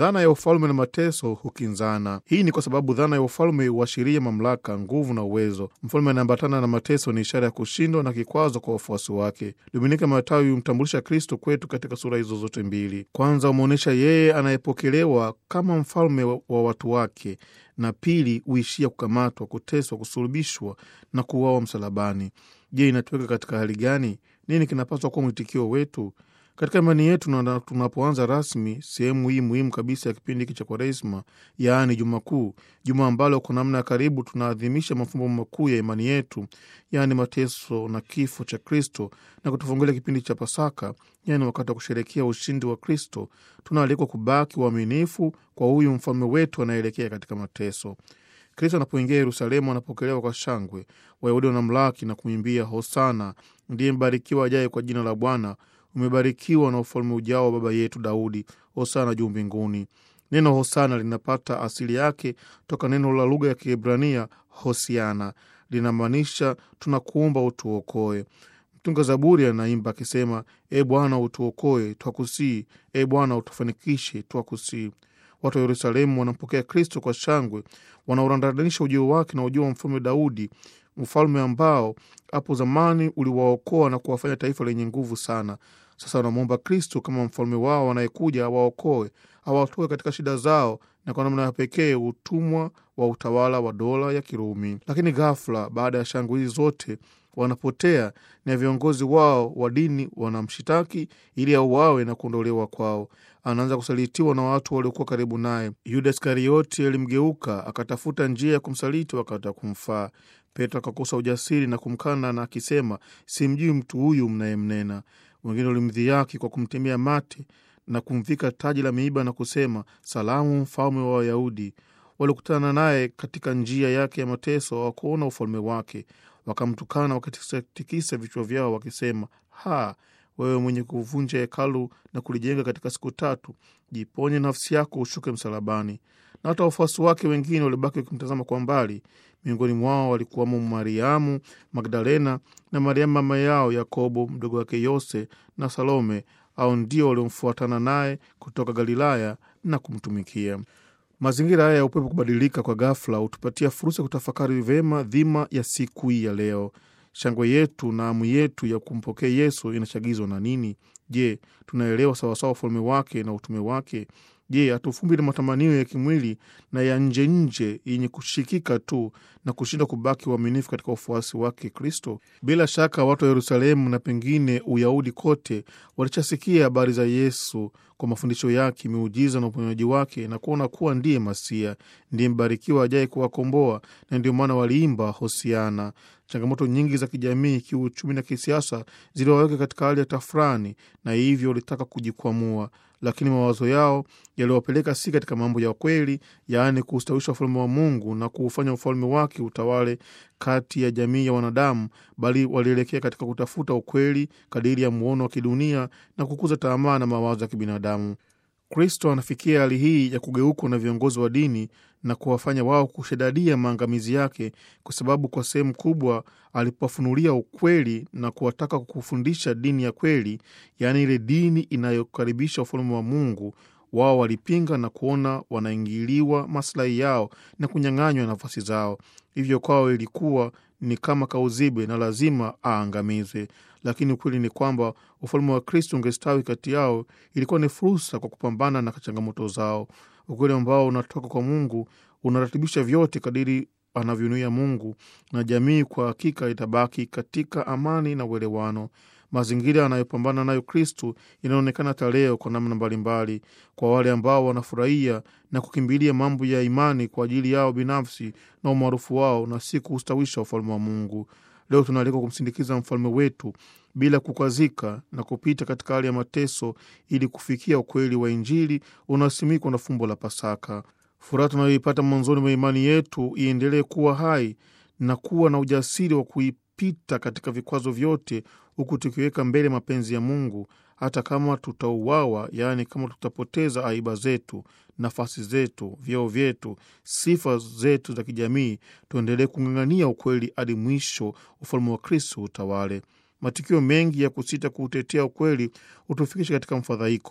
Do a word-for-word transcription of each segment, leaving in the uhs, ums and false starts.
Dhana ya ufalme na mateso hukinzana. Hii ni kwa sababu dhana ya ufalme huashiria mamlaka, nguvu na uwezo. Mfalme anaambatana na mateso ni ishara ya kushindwa na kikwazo kwa wafuasi wake. Dominika Matawi humtambulisha Kristo kwetu katika sura hizo zote mbili. Kwanza umeonyesha yeye anayepokelewa kama mfalme wa, wa watu wake, na pili huishia kukamatwa, kuteswa, kusulubishwa na kuuawa msalabani. Je, inatuweka katika hali gani? Nini kinapaswa kuwa mwitikio wetu katika imani yetu na tunapoanza rasmi sehemu hii muhimu kabisa ya kipindi hiki cha Kwaresma, yaani Juma Kuu, juma ambalo kwa namna ya karibu tunaadhimisha mafumbo makuu ya imani yetu, yaani mateso na kifo cha Kristo, na kutufungulia kipindi cha Pasaka, yaani wakati wa kusherehekea ushindi wa Kristo. Tunaalikwa kubaki waaminifu kwa huyu mfalme wetu anaelekea katika mateso. Kristo anapoingia Yerusalemu anapokelewa kwa shangwe. Wayahudi wanamlaki na kumwimbia hosana, ndiye mbarikiwa ajaye kwa jina la Bwana, umebarikiwa na ufalme ujao wa baba yetu Daudi, hosana juu mbinguni. Neno hosana linapata asili yake toka neno la lugha ya Kiebrania hosiana, linamaanisha tunakuomba utuokoe. Mtunga Zaburi anaimba akisema, e Bwana utuokoe, twakusii, e Bwana utufanikishe, twakusii. Watu wa Yerusalemu wanampokea Kristo kwa shangwe, wanaurandadanisha ujio wake na ujio wa mfalme Daudi, mfalme ambao hapo zamani uliwaokoa na kuwafanya taifa lenye nguvu sana. Sasa wanamuomba Kristo kama mfalme wao anayekuja awaokoe, awatoe katika shida zao na kwa namna ya pekee utumwa wa utawala wa dola ya Kirumi. Lakini ghafla baada ya shangwe hizi zote wanapotea, na viongozi wao wa dini wanamshitaki ili auawe na kuondolewa kwao. Anaanza kusalitiwa na watu waliokuwa karibu naye. Yuda Iskarioti alimgeuka, akatafuta njia ya kumsaliti wakati wa kumfaa. Petro akakosa ujasiri na kumkana na akisema, simjui mtu huyu mnayemnena. Wengine walimdhihaki kwa kumtemea mate na kumvika taji la miiba na kusema, salamu mfalme wa Wayahudi. Walikutana naye katika njia yake ya mateso, hawakuona ufalme wake. Wakamtukana wakatikisa vichwa vyao wakisema, ha, wewe mwenye kuvunja hekalu na kulijenga katika siku tatu, jiponye nafsi yako, ushuke msalabani. Na hata wafuasi wake wengine walibaki wakimtazama kwa mbali. Miongoni mwao walikuwamo Mariamu Magdalena na Mariamu mama yao Yakobo, mdogo wake Yose na Salome, au ndio waliomfuatana naye kutoka Galilaya na kumtumikia. Mazingira haya ya upepo kubadilika kwa ghafla hutupatia fursa kutafakari vema dhima ya siku hii ya leo. Shangwe yetu na hamu yetu ya kumpokea Yesu inachagizwa na nini? Je, tunaelewa sawasawa ufalme wake na utume wake? Je, hatufumbi na matamanio ya kimwili na ya nje nje yenye kushikika tu na kushinda kubaki waaminifu katika ufuasi wake Kristo? Bila shaka watu wa Yerusalemu na pengine Uyahudi kote walichasikia habari za Yesu kwa mafundisho yake, miujiza na uponyaji wake, na kuona kuwa ndiye Masia, ndiye mbarikiwa ajaye kuwakomboa, na ndio maana waliimba hosiana. Changamoto nyingi za kijamii, kiuchumi na kisiasa ziliwaweka katika hali ya tafrani, na hivyo walitaka kujikwamua, lakini mawazo yao yaliwapeleka si katika mambo ya kweli, yaani kuustawisha ufalme wa Mungu na kuufanya ufalme wake utawale kati ya jamii ya wanadamu, bali walielekea katika kutafuta ukweli kadiri ya muono wa kidunia na kukuza tamaa na mawazo ya kibinadamu. Kristo anafikia hali hii ya kugeukwa na viongozi wa dini na kuwafanya wao kushedadia maangamizi yake, kwa sababu kwa sehemu kubwa alipofunulia ukweli na kuwataka kufundisha dini ya kweli, yaani ile dini inayokaribisha ufalme wa Mungu, wao walipinga na kuona wanaingiliwa maslahi yao na kunyang'anywa nafasi zao. Hivyo kwao ilikuwa ni kama kauzibe na lazima aangamizwe. Lakini ukweli ni kwamba ufalme wa Kristo ungestawi kati yao ilikuwa ni fursa kwa kupambana na changamoto zao. Ukweli ambao unatoka kwa Mungu unaratibisha vyote kadiri anavyonuia Mungu, na jamii kwa hakika itabaki katika amani na uelewano. Mazingira anayopambana nayo Kristo inaonekana leo kwa namna mbalimbali, kwa wale ambao wanafurahia na kukimbilia mambo ya imani kwa ajili yao binafsi na umaarufu wao, na si kustawisha ufalme wa Mungu. Leo tunaalikwa kumsindikiza mfalme wetu bila kukwazika na kupita katika hali ya mateso ili kufikia ukweli wa Injili unaosimikwa na fumbo la Pasaka. Furaha tunayoipata mwanzoni mwa imani yetu iendelee kuwa hai na kuwa na ujasiri wa kuipita katika vikwazo vyote, huku tukiweka mbele mapenzi ya Mungu, hata kama tutauawa, yaani kama tutapoteza aiba zetu, nafasi zetu, vyeo vyetu, sifa zetu za kijamii, tuendelee kung'ang'ania ukweli hadi mwisho ufalme wa Kristo utawale. Matukio mengi ya kusita kuutetea ukweli utufikisha katika mfadhaiko.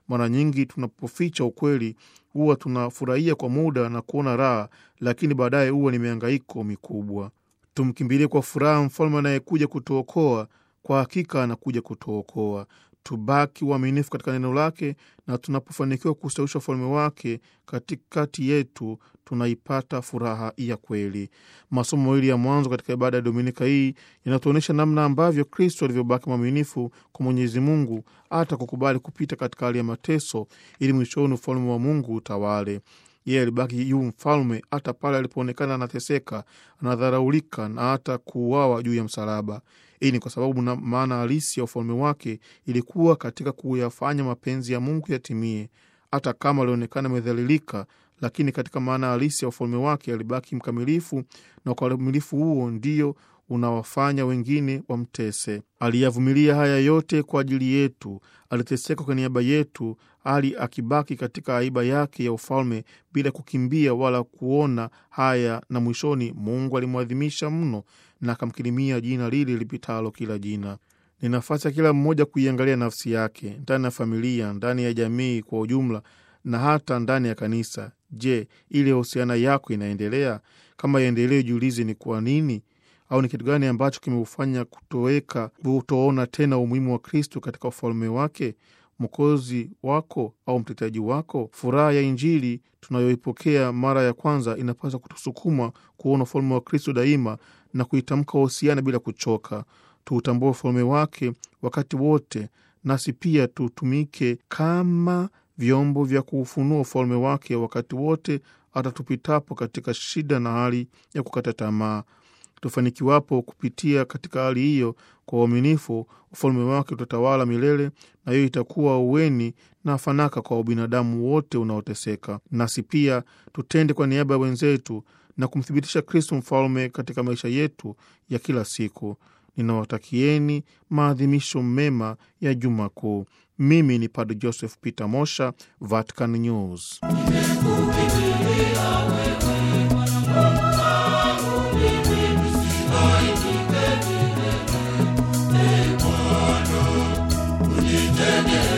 Mara nyingi tunapoficha ukweli, huwa tunafurahia kwa muda na kuona raha, lakini baadaye huwa ni mihangaiko mikubwa. Tumkimbilie kwa furaha mfalme anayekuja kutuokoa, kwa hakika anakuja kutuokoa. Tubaki waaminifu katika neno lake, na tunapofanikiwa kustawisha ufalme wake katikati yetu, tunaipata furaha ya kweli. Masomo mawili ya mwanzo katika ibada ya Dominika hii yanatuonyesha namna ambavyo Kristo alivyobaki mwaminifu kwa Mwenyezi Mungu hata kukubali kupita katika hali ya mateso, ili mwishoni ufalme wa Mungu utawale. Yeye alibaki yu mfalme hata pale alipoonekana anateseka, anadharaulika na hata kuuawa juu ya msalaba. Hii ni kwa sababu na maana halisi ya ufalme wake ilikuwa katika kuyafanya mapenzi ya Mungu yatimie. Hata kama alionekana amedhalilika, lakini katika maana halisi ya ufalme wake alibaki mkamilifu, na kwa ukamilifu huo ndio unawafanya wengine wamtese. Aliyavumilia haya yote kwa ajili yetu, aliteseka kwa niaba yetu, hali akibaki katika aiba yake ya ufalme bila kukimbia wala kuona haya, na mwishoni Mungu alimwadhimisha mno na akamkirimia jina lile lipitalo kila jina. Ni nafasi ya kila mmoja kuiangalia nafsi yake, ndani ya familia, ndani ya jamii kwa ujumla, na hata ndani ya kanisa. Je, ile uhusiana yako inaendelea? Kama yaendelee, jiulize ni kwa nini, au ni kitu gani ambacho kimeufanya kutoweka, kutoona tena umuhimu wa Kristo katika ufalme wake, Mwokozi wako au mteteaji wako? Furaha ya Injili tunayoipokea mara ya kwanza inapaswa kutusukuma kuona ufalme wa Kristo daima na kuitamka uhusiana bila kuchoka. Tuutambue ufalme wake wakati wote, nasi pia tutumike kama vyombo vya kuufunua ufalme wake wakati wote, hata tupitapo katika shida na hali ya kukata tamaa. Tufanikiwapo kupitia katika hali hiyo kwa uaminifu, ufalme wake utatawala milele, na hiyo itakuwa uweni na fanaka kwa ubinadamu wote unaoteseka. Nasi pia tutende kwa niaba ya wenzetu na kumthibitisha Kristo mfalme katika maisha yetu ya kila siku. Ninawatakieni maadhimisho mema ya Juma Kuu. Mimi ni Padre Joseph Peter Mosha, Vatican News. Unitende